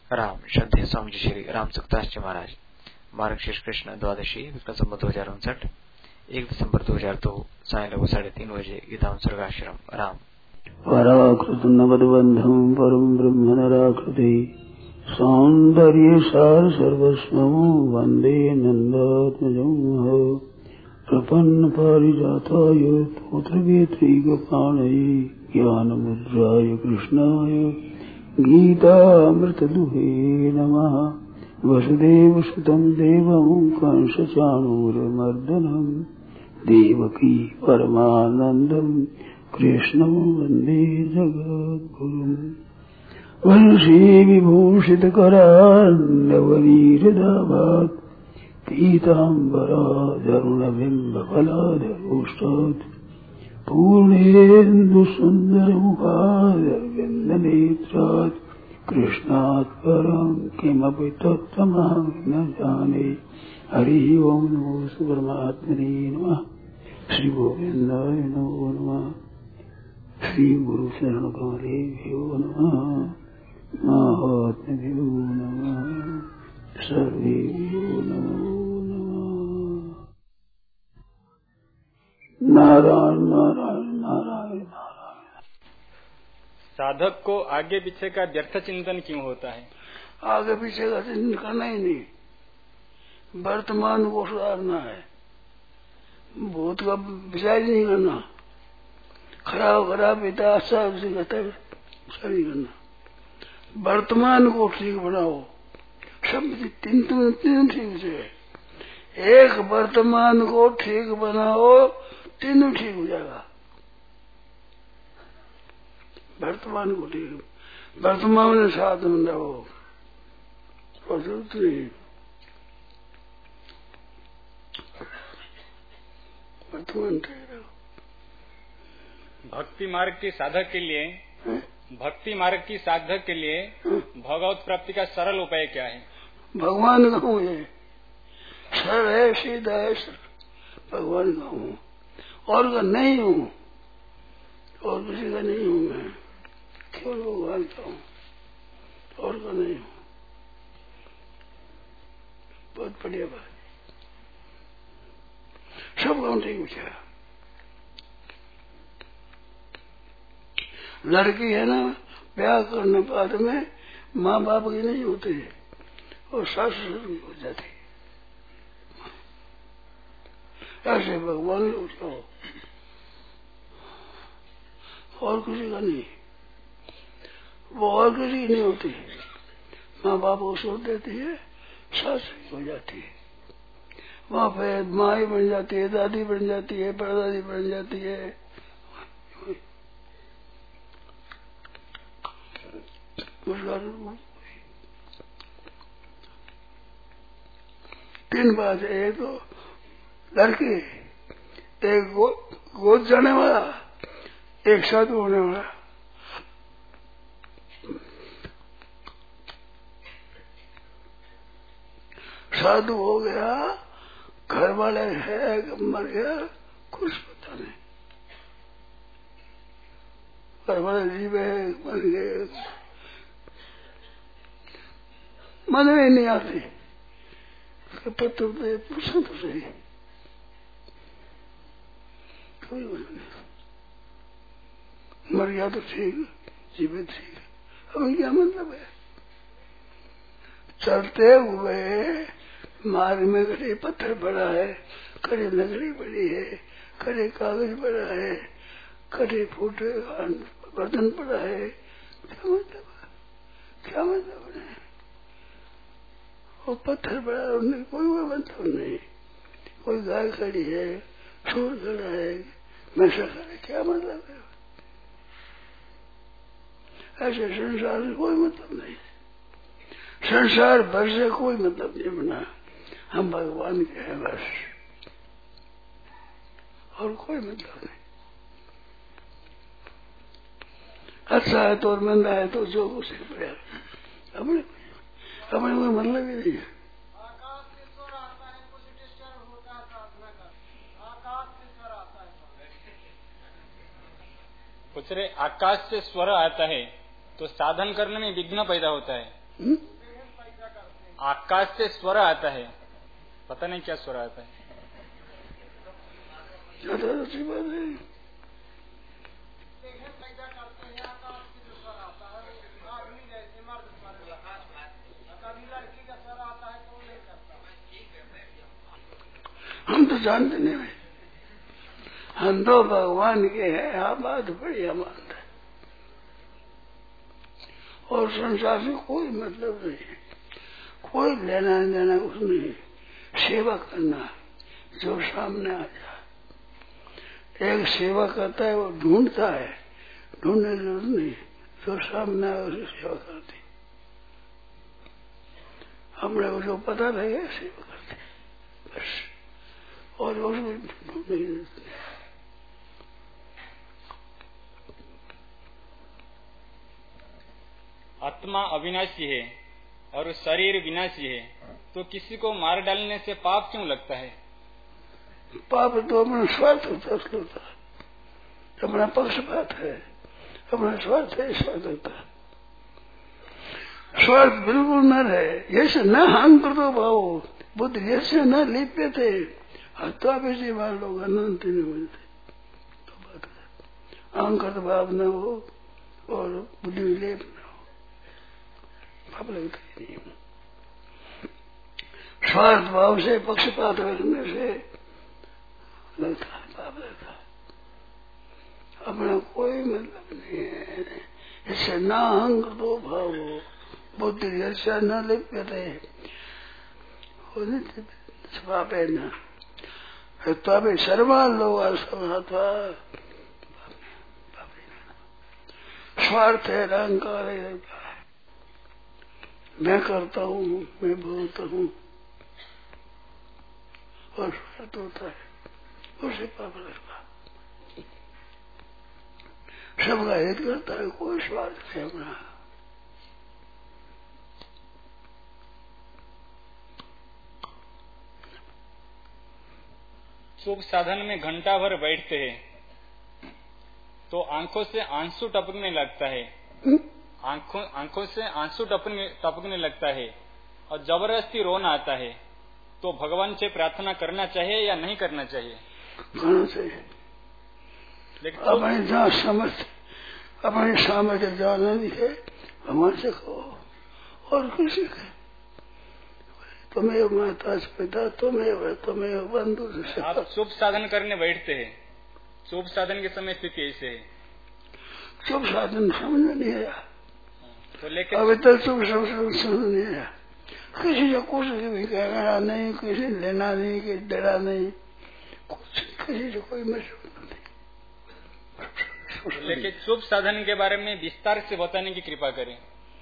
राम श्रद्धेय स्वामी जी श्री राम सुखदास जी महाराज मार्गशीर्ष कृष्ण द्वादशी विक्रम संवत 2059 1 दिसंबर 2002 साय लगभग 3:30 बजे गीता सर्गाश्रम राम पराकृत नवदबंधम परम ब्रह्म नराकृति सौंदर्य सार सर्वस्वं वंदे नंदात्मजं प्रपन्न पारिजाताय पुत्रवेत्रैकपाणये ज्ञानमुद्राय कृष्णाय गीतामृतदुहे नमः। वसुदेवसुतं देवं कंसचाणूरमर्दनं देवकी परमानन्दं कृष्णं वन्दे जगद्गुरुम्। वंशी विभूषितकरान्नवनीरदाभात् पीताम्बरादरुणबिम्बफलाधरोष्टात् पूर्णेन्दुसुन्दरमुखादरविन्दनेत्रात् कृष्णात् परं किमपि तत्त्वमहं न जाने। हरि ओं नमो परमात्मने नमः। श्री गोविन्दाय नमो नमः। श्री गुरु शरण कमलेभ्यो नमः। महात्म्यो नमः। सर्वेभ्यो नमो नमः। नारायण नारायण नारायण नारायण। साधक को आगे पीछे का व्यर्थ चिंतन क्यों होता है? आगे पीछे का चिंतन करना ही नहीं, वर्तमान को सुधारना है। भूत का विचार नहीं करना, खराब पिता अच्छा नहीं करना। वर्तमान को ठीक बनाओ। सब तीन ठीक से एक वर्तमान को ठीक बनाओ, तीनों ठीक हो जाएगा। वर्तमान को ठीक, वर्तमान में साथ में रहो और जरूरत नहीं। वर्तमान ठीक रहो। भक्ति मार्ग की साधक के लिए भगवत प्राप्ति का सरल उपाय क्या है? भगवान का हूँ, ये सरल है, सीधा है। भगवान का हूँ और का नहीं हूँ, और किसी का नहीं हूँ। मैं केवल भगवान का हूँ और का नहीं हूँ। बहुत बढ़िया बात। सब काम ठीक पूछा। लड़की है ना, ब्याह करने बाद में माँ बाप की नहीं होती और सास ससुर की हो जाती। ऐसे भगवान उसका हो और किसी का नहीं। वो और किसी की नहीं होती। माँ बाप को छोड़ देती है, सास हो जाती है। वहां पे माँ ही बन जाती है, दादी बन जाती है, परदादी बन जाती है। तीन बात है। एक तो लड़की, एक गोद जाने वाला, एक साधु होने वाला। साधु हो गया, घर वाले है, मर गया, कुछ पता नहीं। घर वाले जीव है, मर गए, मन में नहीं आती। पत्र पे पूछो तो सही, कोई नहीं। मर गया तो ठीक, जीवित ठीक। हमें क्या मतलब है? चलते हुए मार्ग में कहीं पत्थर पड़ा है, कहीं लकड़ी पड़ी है, कहीं कागज पड़ा है, कहीं फूटे बर्तन पड़ा है। क्या मतलब है? क्या मतलब है? वो पत्थर पड़ा है, उनमें कोई मतलब नहीं। कोई गाय खड़ी है, सूर खड़ा है, मैसा खड़ा है, क्या मतलब है? ऐसे संसार में कोई मतलब नहीं। संसार भर से कोई मतलब नहीं बना। हम भगवान के हैं बस, और कोई मतलब नहीं। अच्छा है तो और मंदा है तो जो कुछ पड़ेगा, अपने कोई मतलब ही नहीं है। कुछ रे आकाश से स्वर आता है तो साधन करने में विघ्न पैदा होता है। आकाश से स्वर आता है, पता नहीं क्या स्वर आता है। अच्छी बात है। हम तो जानते नहीं भाई, हम तो भगवान के हैं। हाँ, बात बढ़िया मानते हैं। और संसार से कोई मतलब नहीं है, कोई लेना देना कुछ नहीं। सेवा करना जो सामने आ जाए। एक सेवा करता है, वो ढूंढता है, ढूंढने की जरूरत नहीं, जो सामने आए उसे सेवा करती। हमने उसको पता लगे सेवा करते बस, और उसको ढूंढने की जरूरत नहीं। आत्मा अविनाशी है और शरीर विनाशी है, तो किसी को मार डालने से पाप क्यों लगता है? पाप तो अपना स्वार्थ होता है, अपना पक्षपात है, अपना स्वार्थ है, स्वार्थ होता है। स्वार्थ बिल्कुल न रहे, यसे न हांग कर दो भाव, बुद्ध यसे न लिप्य थे, हत्या बेची मार लोग अनंत नहीं मिलते। तो बात है, अहंकार भाव न हो और बुद्धि लेप न हो, पाप लगता ही नहीं। स्वार्थ भाव से पक्षपात रखने से लगता है, पाप लगता है। अपना कोई मतलब नहीं है, इससे न अहंग दो भाव हो, बुद्धि ऐसा न लिप्य थे, पापे न तभी सर्वान लोग स्वार्थ है, अहंकार है, मैं करता हूँ, मैं बोलता हूँ, और स्वार्थ होता है, उसे पाप लगता है। सबका हित करता है, कोई स्वार्थ नहीं अपना। शुभ साधन में घंटा भर बैठते हैं तो आंखों से आंसू टपकने लगता है, आंखों से आंसू टपकने लगता है और जबरदस्ती रोना आता है, तो भगवान से प्रार्थना करना चाहिए या नहीं करना चाहिए? करना चाहिए। लेकिन अपने जहाँ समझ, अपने सामर्थ्य जहाँ नहीं है, भगवान से कहो और किसी के। तुम्हें माता पिता, तुम्हें बंधु। आप शुभ साधन करने बैठते हैं, शुभ साधन के समय स्थिति ऐसे है। शुभ साधन समझ में नहीं आया, तो लेकिन अभी तक शुभ समझ नहीं आया। किसी से कुछ भी कहना नहीं, किसी लेना नहीं, किसी देना नहीं, कुछ किसी से कोई मतलब नहीं। लेकिन शुभ साधन के बारे में विस्तार से बताने की कृपा करें।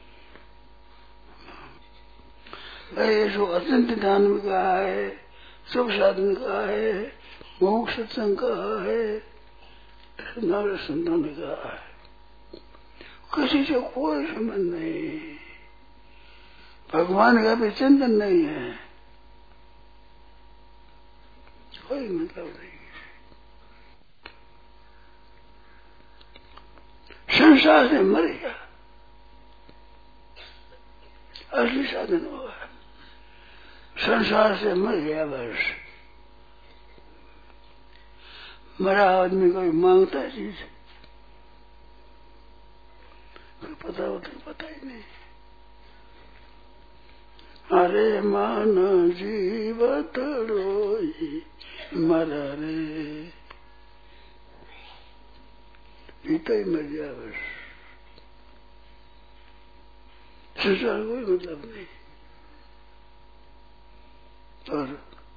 ये जो अत्यंत ध्यान में कहा है, शुभ साधन कहा है, मोक्ष सत्संग कहा है, नारद संतों ने कहा है, किसी से कोई संबंध नहीं, भगवान का भी चिंतन नहीं है, कोई मतलब नहीं। संसार से मर गया, असली साधन होगा। संसार से मर गया बस। मरा आदमी कोई मांगता है चीज, कोई पता हो तो पता ही नहीं। अरे मान जीवत रोई मर रे, पीता ही मर गया बस। संसार कोई मतलब नहीं। और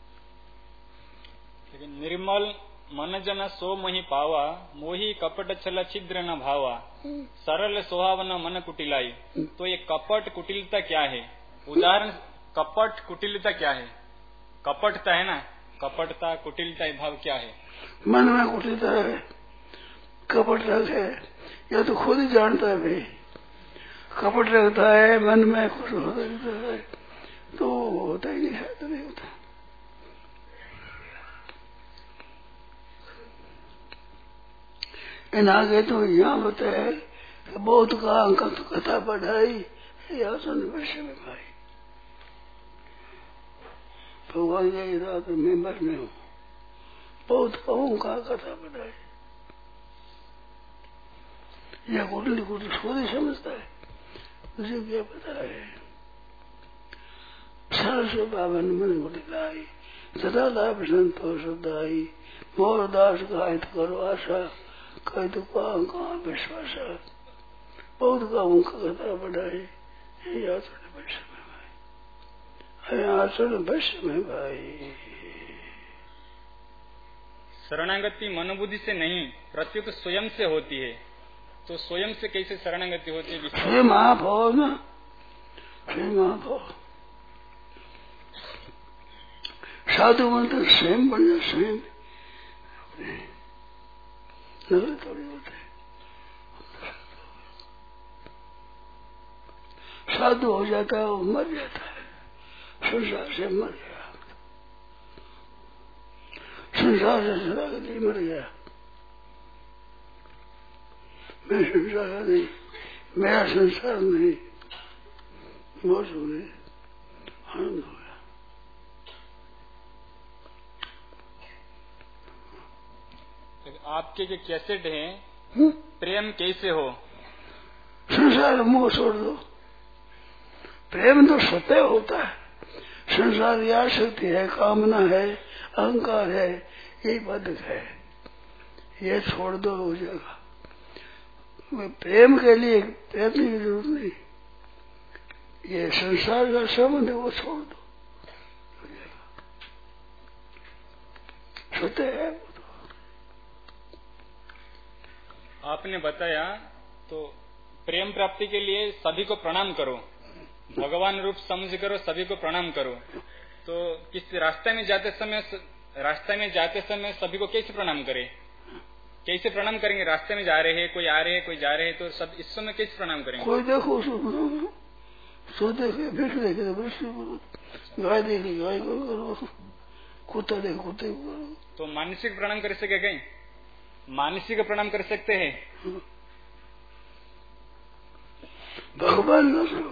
लेकिन निर्मल मन जन सो मोहि पावा, मोहि कपट छल छिद्र न भावा, सरल सुहावना मन कुटिलाई। तो ये कपट कुटिलता क्या है? उदाहरण, कपट कुटिलता क्या है? कपटता है ना, कपटता कुटिलता ये भाव क्या है? मन में कुटिलता है, कपट है, या तो खुद ही जानता है भाई कपट लगता है, मन में कुछ होता है तो होता ही नहीं, शायद नहीं होता। इन आगे तो यहाँ बताया कि बहुत का कथा पढ़ाई या सुन विषय में भाई भगवान यही रात में बस में हूँ, बहुत कहूँ कहाँ कथा बताए। यह कुटली कुटली सोदी समझता है, मुझे क्या पता है। सरस बाबा ने मन कुटिलाई, सदा लाभ संतो सदाई, मोर दास गायत करो आशा, कह तो कहाँ विश्वास। बहुत कहूँ कथा बढ़ाई, आचरण वैश्य में भाई। शरणागति मनोबुद्धि से नहीं प्रत्युत स्वयं से होती है, तो स्वयं से कैसे शरणागति होती है? स्वयं आप हो ना, स्वयं आप हो। साधु मंत्र स्वयं बन जाए, स्वयं नजर थोड़ी होते। साधु हो जाता है, वो मर जाता है, संसार से मर गया, संसार से शरणागति मर गया। मैं संसार नहीं, मेरा संसार नहीं, बहुत सुने आनंद हो गया। आपके जो कैसेट हैं, प्रेम कैसे हो, संसार मोह छोड़ दो। प्रेम तो स्वतः होता है, संसार की आसक्ति है, कामना है, अहंकार है, यही बंधक है, ये छोड़ दो हो जाएगा। प्रेम के लिए प्रयत्न की जरूरत नहीं, ये संसार का संबंध है, वो छोड़ दो हो जाएगा, स्वतः है वो तो। आपने बताया तो प्रेम प्राप्ति के लिए सभी को प्रणाम करो, भगवान रूप समझ करो, सभी को प्रणाम करो। तो किस रास्ते में जाते समय सभी को कैसे प्रणाम करें? कैसे प्रणाम करेंगे? रास्ते में जा रहे हैं, कोई आ रहे हैं, कोई जा रहे हैं, तो सब इस समय कैसे प्रणाम करेंगे? कोई देखो सो देखे, वृक्ष देखे तो वृक्ष करो, गाय देखे गाय को करो, कुत्ता देखे कुत्ते को करो। तो मानसिक प्रणाम कर सके कहीं? मानसिक प्रणाम कर सकते हैं? भगवान न करो,